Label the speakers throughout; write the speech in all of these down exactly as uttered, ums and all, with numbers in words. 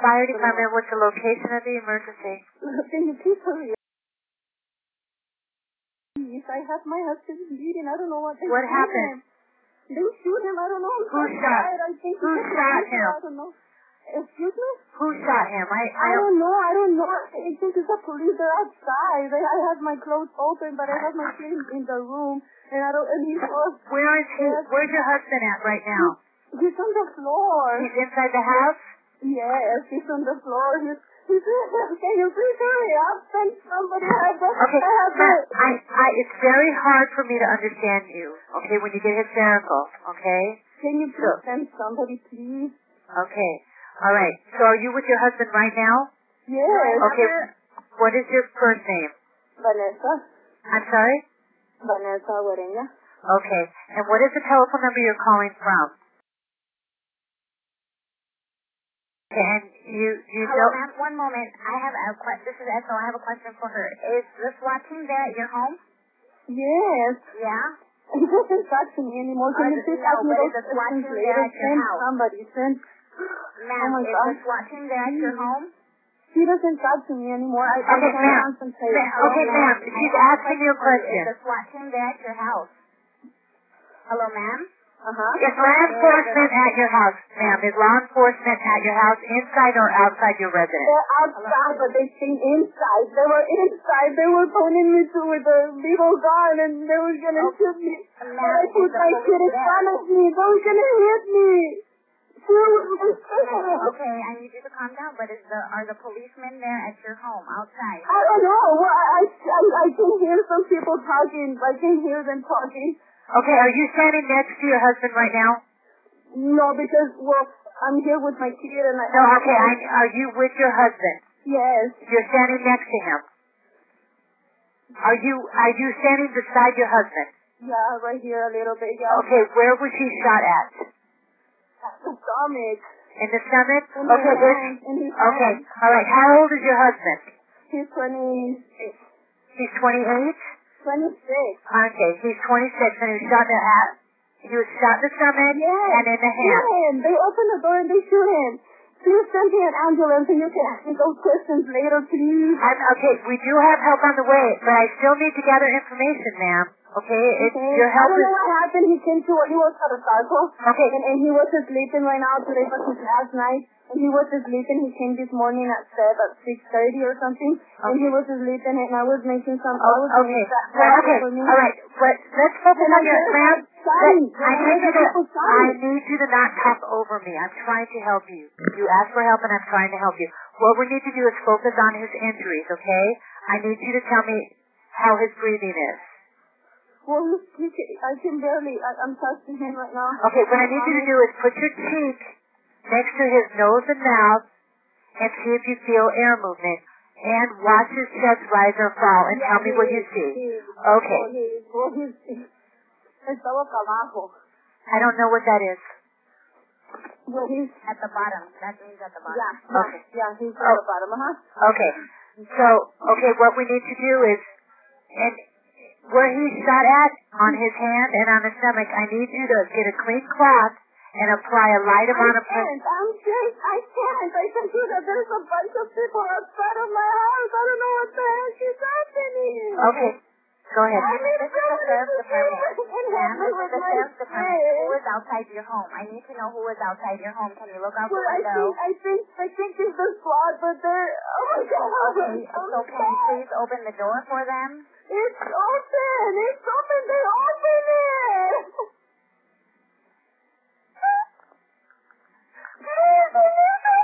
Speaker 1: fire department. What's the location of the emergency?
Speaker 2: Can you please hurry up? Please, I have my husband bleeding. I don't know what they
Speaker 1: What
Speaker 2: shoot
Speaker 1: happened?
Speaker 2: him. They shoot him. I don't know.
Speaker 1: Who shot?
Speaker 2: I think
Speaker 1: Who shot him?
Speaker 2: I don't know. Excuse me?
Speaker 1: Who shot him? I, I,
Speaker 2: I don't know. I don't know. I think it's the police. They're outside. They, I have my clothes open, but I have my feet in the room, and I don't. And he's off.
Speaker 1: Where is he? Where's your husband at right now?
Speaker 2: He's on the floor.
Speaker 1: He's inside the house?
Speaker 2: Yes, he's on the floor. He's. He's. Can you please hurry up? Send somebody. I have.
Speaker 1: Okay,
Speaker 2: I have
Speaker 1: Matt, I, I, it's very hard for me to understand you. Okay, when you get hysterical. Okay.
Speaker 2: Can you please send somebody, please?
Speaker 1: Okay. All right. So are you with your husband right now?
Speaker 2: Yes.
Speaker 1: Okay. What is your first name?
Speaker 2: Vanessa.
Speaker 1: I'm sorry?
Speaker 2: Vanessa Guareña.
Speaker 1: Okay. And what is the telephone number you're calling from? Okay, and you, you
Speaker 3: Hello,
Speaker 1: don't...
Speaker 3: ma'am. One moment. I have a question. This is Ethel. I have a question for her. Is the SWAT team there at your home?
Speaker 2: Yes.
Speaker 3: Yeah?
Speaker 2: He doesn't talk to me anymore. Can
Speaker 3: Oh,
Speaker 2: you please
Speaker 3: no,
Speaker 2: ask me
Speaker 3: but
Speaker 2: those
Speaker 3: is the SWAT
Speaker 2: questions
Speaker 3: team
Speaker 2: later?
Speaker 3: there at your
Speaker 2: Send
Speaker 3: house?
Speaker 2: somebody. Send...
Speaker 3: Ma'am,
Speaker 2: Oh my
Speaker 3: is
Speaker 2: God.
Speaker 3: the SWAT team there at your home?
Speaker 2: He doesn't talk to me anymore. I, I
Speaker 1: Okay,
Speaker 2: can't
Speaker 1: ma'am.
Speaker 2: concentrate.
Speaker 1: Ma'am, okay, ma'am. She's asking you a question.
Speaker 3: Is the SWAT team there at your house? Hello, ma'am?
Speaker 2: Uh-huh.
Speaker 1: Is law enforcement at your house, ma'am? Is law enforcement at your house inside or outside your residence?
Speaker 2: They're outside, but they stayed inside. They were inside. They were pointing me to with a little gun, and they were going to shoot me. But I put my kid in front of me. They were going to hit me.
Speaker 3: Okay, I need you to calm down, but is the are the policemen there at your home, outside?
Speaker 2: I don't know. Well, I, I, I can hear some people talking. I can hear them talking.
Speaker 1: Okay, are you standing next to your husband right now?
Speaker 2: No, because, well, I'm here with my kid, and I...
Speaker 1: No, okay, I, are you with your husband?
Speaker 2: Yes.
Speaker 1: You're standing next to him. Are you, are you standing beside your husband?
Speaker 2: Yeah, right here a little bit, yeah.
Speaker 1: Okay, where was he shot at?
Speaker 2: At the stomach.
Speaker 1: In the stomach?
Speaker 2: In
Speaker 1: Okay,
Speaker 2: his
Speaker 1: this,
Speaker 2: hand, in his
Speaker 1: okay,
Speaker 2: hand.
Speaker 1: alright, how old is your husband?
Speaker 2: He's twenty-six.
Speaker 1: He's twenty-eight?
Speaker 2: twenty-six.
Speaker 1: Okay, he's twenty-six and he was shot in the, uh, he was shot in the stomach
Speaker 2: Yes.
Speaker 1: and in the hand.
Speaker 2: Him. They open the door and they shoot him. Please send me an ambulance and you can ask me those questions later, please.
Speaker 1: I'm, okay, we do have help on the way, but I still need to gather information, ma'am. Okay, it's
Speaker 2: Okay.
Speaker 1: your help
Speaker 2: I don't
Speaker 1: is...
Speaker 2: know what happened. He came to, he was at a circle.
Speaker 1: Okay.
Speaker 2: And, and he was sleeping right now. Today was his last night. And he was sleeping. He came this morning at seven, at six thirty or something. Okay. And he was sleeping and I was making some...
Speaker 1: Oh,
Speaker 2: I was
Speaker 1: okay.
Speaker 2: that
Speaker 1: Well, okay.
Speaker 2: for me.
Speaker 1: All right. But let's focus on your... Ma'am,
Speaker 2: Sorry.
Speaker 1: I need you to... I need you to not talk over me. I'm trying to help you. You asked for help and I'm trying to help you. What we need to do is focus on his injuries, okay? I need you to tell me how his breathing is.
Speaker 2: Well, he, he, I can barely, I, I'm touching him right now.
Speaker 1: Okay, what I need you to do is put your cheek next to his nose and mouth and see if you feel air movement. And watch his chest rise or fall and
Speaker 2: Yeah,
Speaker 1: tell me what you
Speaker 2: is,
Speaker 1: see.
Speaker 2: Is,
Speaker 1: Okay.
Speaker 2: Well, he, well, he's, está boca abajo.
Speaker 1: I don't know what that is.
Speaker 2: Well, he's
Speaker 3: At the bottom. That means at the bottom.
Speaker 2: Yeah,
Speaker 1: Okay.
Speaker 2: yeah, he's at
Speaker 1: Oh.
Speaker 2: the bottom, uh-huh.
Speaker 1: Okay. So, okay, what we need to do is, and where he's shot at, on his hand and on his stomach, I need you to get a clean cloth and apply a light amount of
Speaker 2: I
Speaker 1: pressure.
Speaker 2: can't, I'm just, I can't. I can see that there's a bunch of people outside of my house. I don't know what the heck is happening.
Speaker 1: Okay, go ahead.
Speaker 2: I need
Speaker 3: This is the sheriff's department. Ma'am, this is the sheriff's department. Who
Speaker 2: Well,
Speaker 3: is outside your home? I need to know who is outside your home. Can you look out the
Speaker 2: I
Speaker 3: window?
Speaker 2: think, I think, I think it's the squad, but they're, oh my God.
Speaker 3: Okay, so can you please open the door for them?
Speaker 2: It's open! It's open! They open it! Please, I need to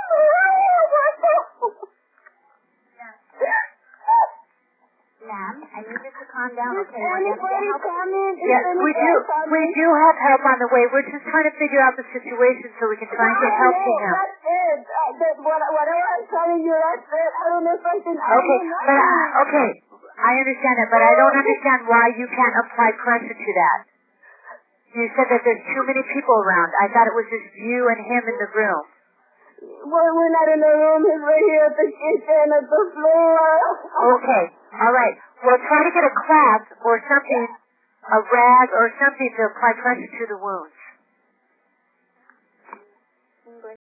Speaker 3: Ma'am, I need you to calm down,
Speaker 2: Is
Speaker 3: okay? We're gonna get
Speaker 2: anybody
Speaker 3: help.
Speaker 2: coming? Is
Speaker 1: Yes, we do.
Speaker 2: anybody coming?
Speaker 1: We do have help on the way. We're just trying to figure out the situation so we can try and get help to
Speaker 2: No,
Speaker 1: him.
Speaker 2: that's it. Uh, that, what, whatever I'm telling you, that's it. I don't know something. I
Speaker 1: Okay,
Speaker 2: don't know
Speaker 1: but
Speaker 2: nothing.
Speaker 1: uh, okay, I understand that, but I don't understand why you can't apply pressure to that. You said that there's too many people around. I thought it was just you and him in the room.
Speaker 2: Well, we're not in the room. He's right here at the kitchen, at the floor.
Speaker 1: Okay, all right. Well, try to get a cloth or something, a rag or something to apply pressure to the wounds.